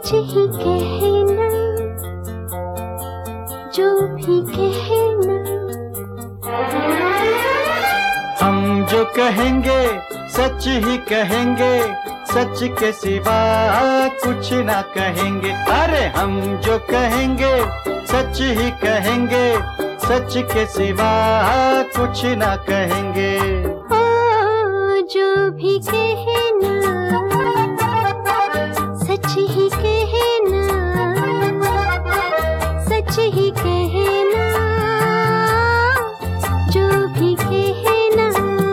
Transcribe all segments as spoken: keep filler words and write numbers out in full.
सच ही कहना, जो भी कहना। हम जो कहेंगे सच ही कहेंगे, सच के सिवा कुछ ना कहेंगे। अरे हम जो कहेंगे सच ही कहेंगे, सच के सिवा कुछ ना कहेंगे। ओ, जो भी कहना सच ही कहना, सच ही कहना, जो भी कहना।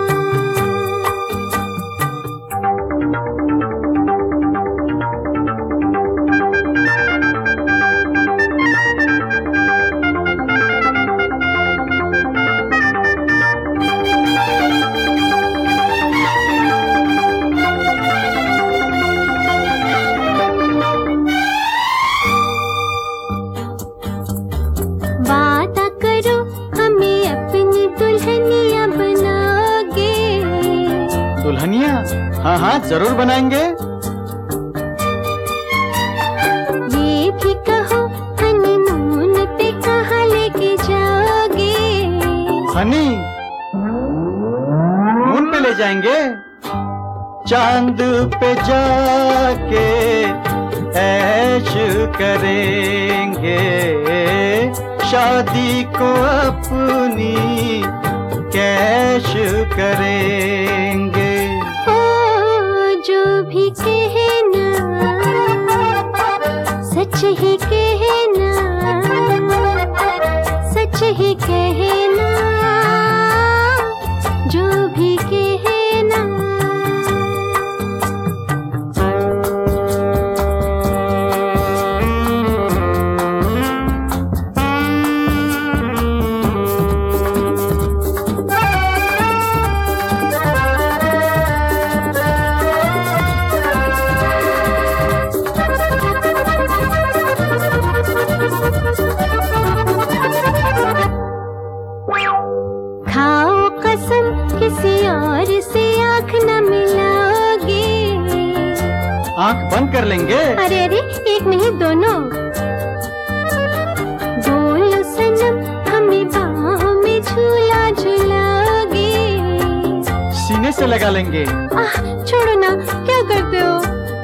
वादा करो हमें अपनी दुल्हनिया बनाओगे। दुल्हनिया? हाँ हाँ जरूर बनाएंगे। ये भी कहो हनीमून पे कहाँ लेके जाओगे। हनी मून पे ले जाएंगे। चांद पे जाके ऐश करेंगे, शादी को अपनी कैश करेंगे। ओ, जो भी कहना सच ही कहना, सच ही कहना, जो भी कहना। खाओ कसम किसी और से आँख न मिलाओगे। आँख बंद कर लेंगे। अरे अरे एक नहीं दोनों। बोलो सनम हमें बाहों में झूला झूलाओगे। सीने से लगा लेंगे। आह छोड़ो ना, क्या करते हो।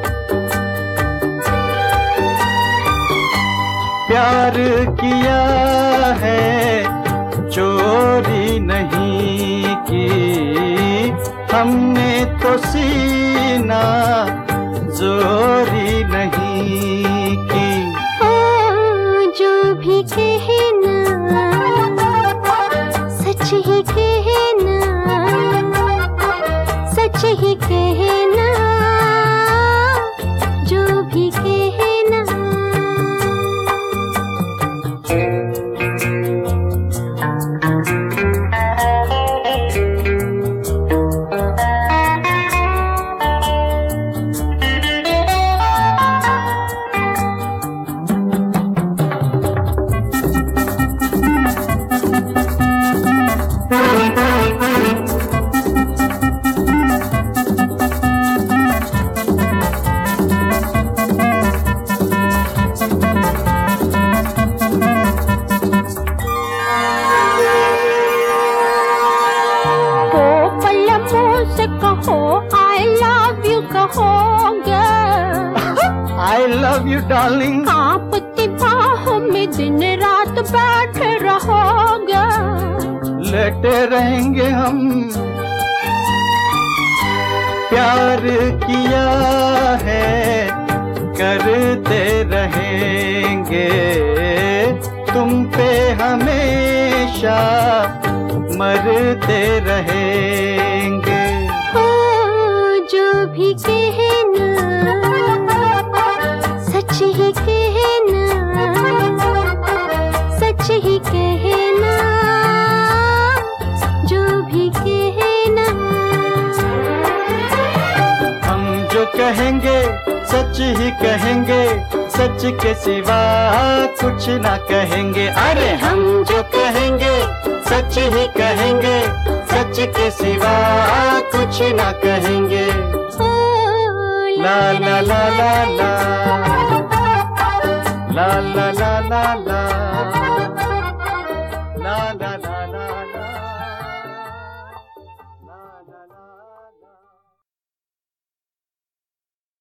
प्यार किया है चोरी नहीं की, हमने तो सीना चोरी नहीं की। ओ, जो भी कहना सच ही कहना, सच ही कहना, जो भी कहना। कहो I love you कहोगे। I love you darling। आपकी बाहों में दिन रात बैठे रहोगे। लेटे रहेंगे हम। प्यार किया है करते रहेंगे, तुम पे हमेशा मरते रहेंगे। ओ, जो भी कहना सच ही कहना, सच ही कहना, जो भी कहना। हम जो कहेंगे सच ही कहेंगे, सच के सिवा कुछ ना कहेंगे। अरे हम जो कहेंगे सच ही कहेंगे, सच के सिवा कुछ ना कहेंगे। ओ, ला ला ला ला ला। ला ला ला ला ला ला ला